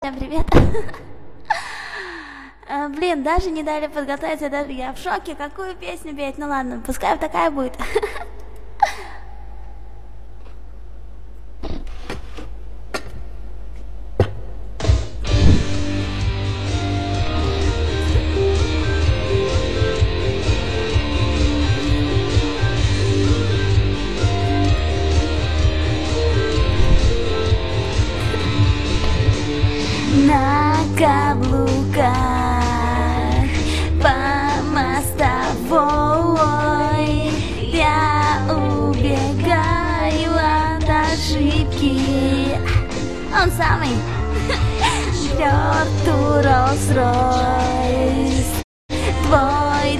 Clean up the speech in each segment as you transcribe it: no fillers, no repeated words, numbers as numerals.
Всем привет! Блин, даже не дали подготовиться, даже я в шоке, какую песню петь, ну ладно, пускай такая будет. На каблуках по мостовой я убегаю от ошибки. Он самый черту Роллс-Ройс, твой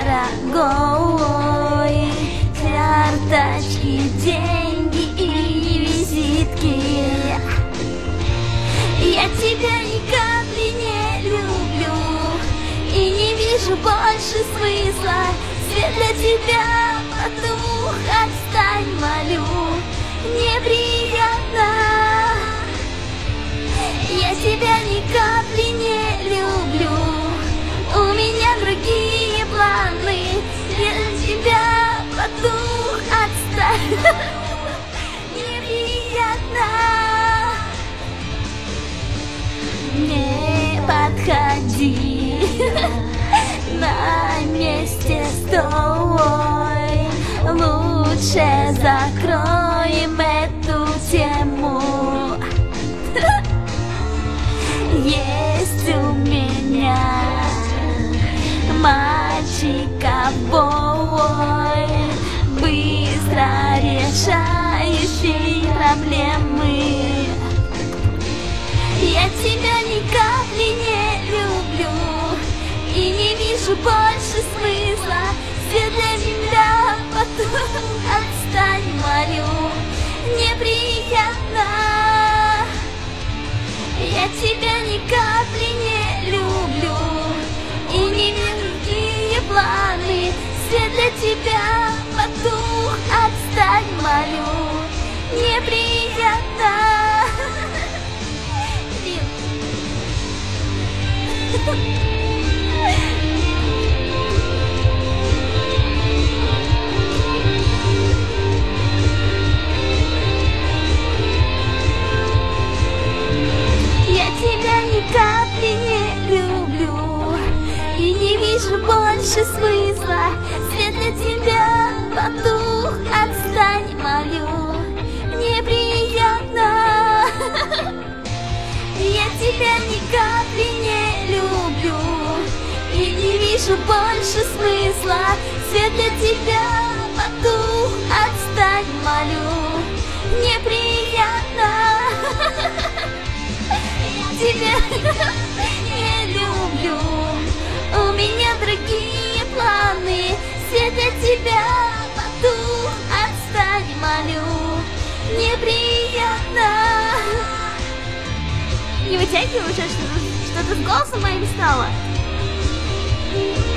дорогой, карточки, деньги и визитки. Я тебя ни капли не люблю и не вижу больше смысла. Свет для тебя потух, отстань, молю, неприятно. Я тебя ни капли не люблю, у меня другие планы. Свет для тебя потух, отстань, неприятно. Не подходи, на месте стой, лучше закроем эту тему. Есть у меня мальчик-ковбой, быстро решающий проблемы. Я тебя ни капли не люблю и не вижу больше смысла. Свет для тебя потух, отстань, молю, неприятно. Я тебя ни капли не люблю и не вижу какие планы. Свет для тебя потух, отстань, молю, неприятно. Я тебя ни капли не люблю и не вижу больше смысла. Свет для тебя потух, отстань, молю, неприятно. Я тебя ни капли не люблю и не вижу больше смысла. Свет для тебя потух, отстань, молю, неприятно. Я тебя не люблю, у меня другие планы. Свет для тебя потух, отстань, молю, неприятно. Не вытягивай уже, что-то с голосом моим стало.